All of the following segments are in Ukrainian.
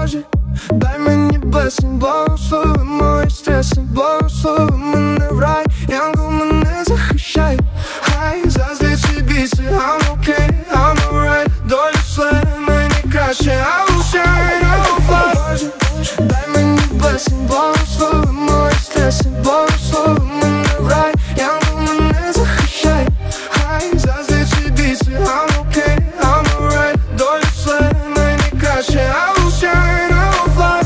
Боже, дай мені безсонь, благослови мої стреси, благослови мене в рай, янгол мене захищай. Хай заздріться біси, I'm okay, I'm alright, доля шле мені краще, I will shine, I will fly. Боже, дай мені безсонь, благослови мої стреси, благослови мене в рай, янгол мене захищай. Хай заздріться біси, I'm okay, I'm alright, доля шле мені краще, I will shine, I will fly.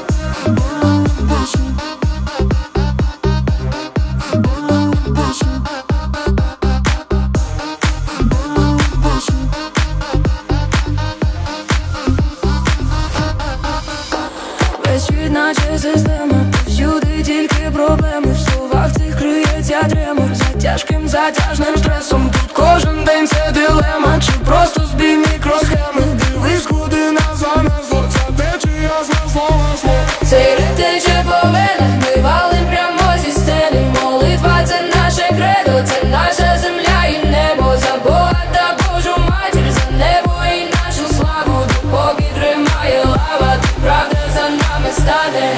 Весь світ наче система, повсюди тільки проблеми. В словах цих криється тремор, за тяжким затяжним стресом. Тут кожен день це дилема, чи просто збій мікросхеми. Дивись, куди нас занесло, ця течія знесло на зло. Цей ритм тече по венах, ми валим прямо зі сцени. Молитва це наше кредо, це наша земля і небо. За Бога та Божу матір, за небо і нашу славу. Допоки тримає лава, то правда за нами стане.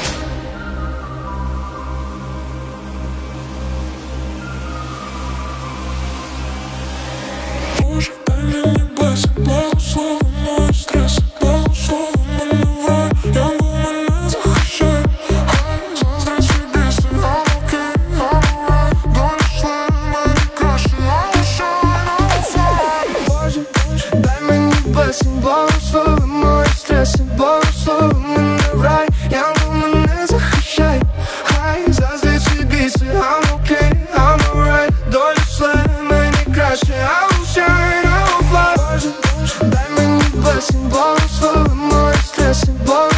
Боже, дай мені безсонь, благослови мої стреси, благослови мене в рай, янгол мене захищай. Хай заздріться біси, I'm okay, I'm alright, доля шле мені краще, I will shine, I will fly. Боже, дай мені безсонь, благослови мої стреси, благослови мене в рай, янгол мене захищай. Хай заздріться біси, I'm okay, I'm alright, доля шле мені краще, I will shine, I will fly. Боже, дай мені безсонь, благослови мої стреси, благослови